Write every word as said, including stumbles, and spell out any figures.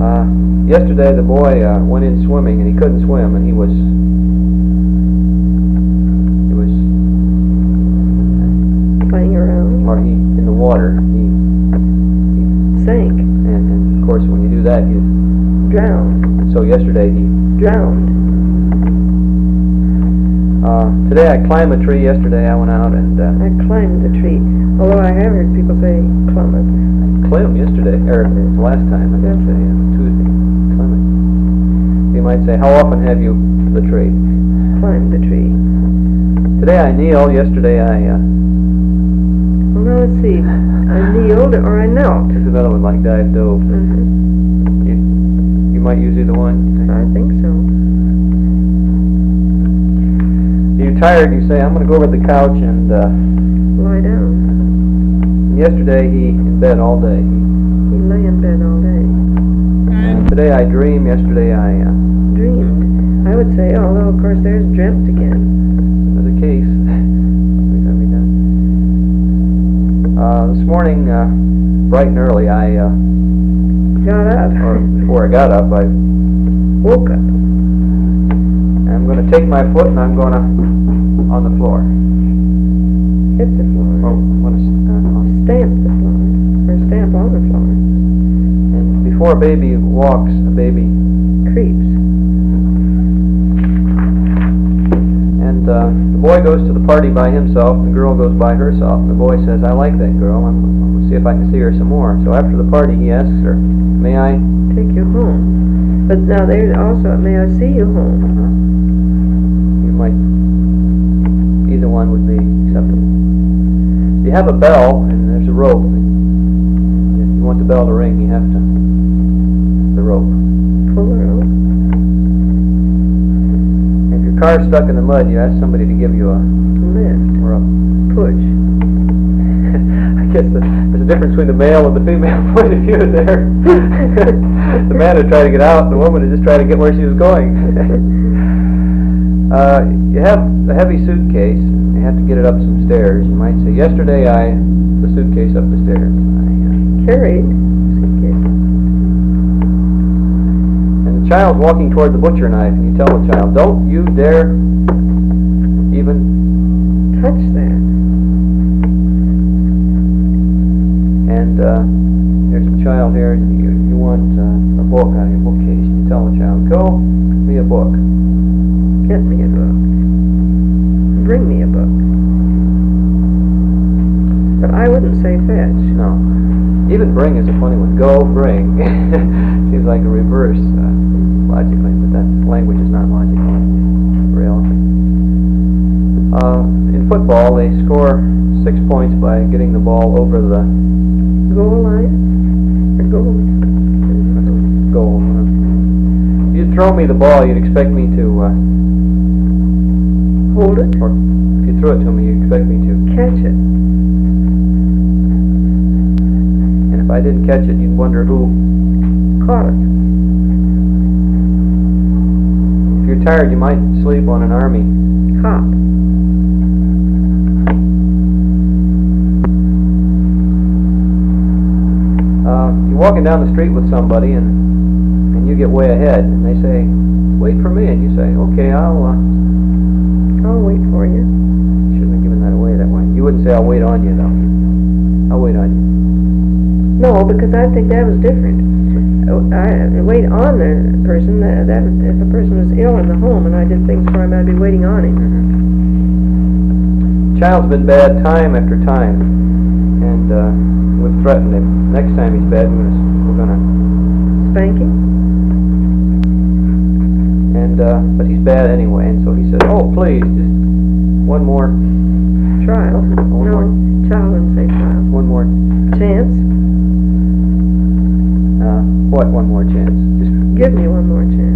Uh, yesterday the boy uh, went in swimming and he couldn't swim, and he was he was playing around. Or he in the water. He, he sank. And, and of course, when you do that, you drown. And so yesterday he drowned. Uh, today I climbed a tree. Yesterday I went out and uh, I climbed the tree. Although I have heard people say Clement. Clem yesterday, or the last time, I should say, uh, Tuesday. Clement. You might say, how often have you the tree? Climbed the tree. Today I kneel. Yesterday I. Uh, well, now let's see. I kneeled or I knelt. There's another one like dive dove. Mm-hmm. You, you might use either one. I think so. You're tired. You say, I'm going to go over to the couch and uh, lie down. Yesterday he in bed all day. He lay in bed all day. And today I dream. Yesterday I uh, dreamed. I would say, although of course there's dreamt again. Another case. uh, this morning, uh, bright and early, I uh, got up. Or before I got up, I woke up. And I'm going to take my foot and I'm going to on the floor. Hit the floor. Oh, what is, uh, stamp the floor, or stamp on the floor. And before a baby walks, a baby creeps. And uh, the boy goes to the party by himself, the girl goes by herself, and the boy says, I like that girl, I'm, I'm going to see if I can see her some more. So after the party he asks her, may I take you home? But now there's also, may I see you home? Uh-huh. You might, either one would be acceptable. If you have a bell and there's a rope, and if you want the bell to ring, you have to, the rope. Pull the rope. If your car's stuck in the mud, you ask somebody to give you a lift or a push. I guess the, there's a difference between the male and the female point of view there. The man is trying to get out, the woman is just trying to get where she was going. uh, you have a heavy suitcase, and you have to get it up some stairs. You might say, yesterday I, the suitcase up the stairs. I, uh, Carried suitcase. And the child's walking toward the butcher knife, and you tell the child, don't you dare even touch that. And uh, there's a child here, and you, you want uh, a book out of your bookcase. You tell the child, go, get me a book. Get me a book. Bring me a book. But I wouldn't say fetch. No. Even bring is a funny one. Go, bring. Seems like a reverse uh, logically, but that language is not logical in reality. Uh, in football, they score six points by getting the ball over the goal line? Or goal? Goal. If you throw me the ball, you'd expect me to uh, hold it? Or if you threw it to me, you'd expect me to catch it. And if I didn't catch it, you'd wonder who caught it. If you're tired, you might sleep on an army cop. Uh, you're walking down the street with somebody, and and you get way ahead, and they say, "Wait for me," and you say, "Okay, I'll." Uh, I'll wait for you. Shouldn't have given that away that way. You wouldn't say, "I'll wait on you," though. I'll wait on you. No, because I think that was different. I wait on the person. That, that if a person was ill in the home and I did things for him, I'd be waiting on him. Mm-hmm. Child's been bad time after time, and uh, we've threatened him. Next time he's bad, we're gonna, we're gonna spank him. And uh, but he's bad anyway, and so he said, "Oh, please, just one more trial." One no, more. child wouldn't say trial. One more chance. Uh, what? One more chance? Just give me one more chance.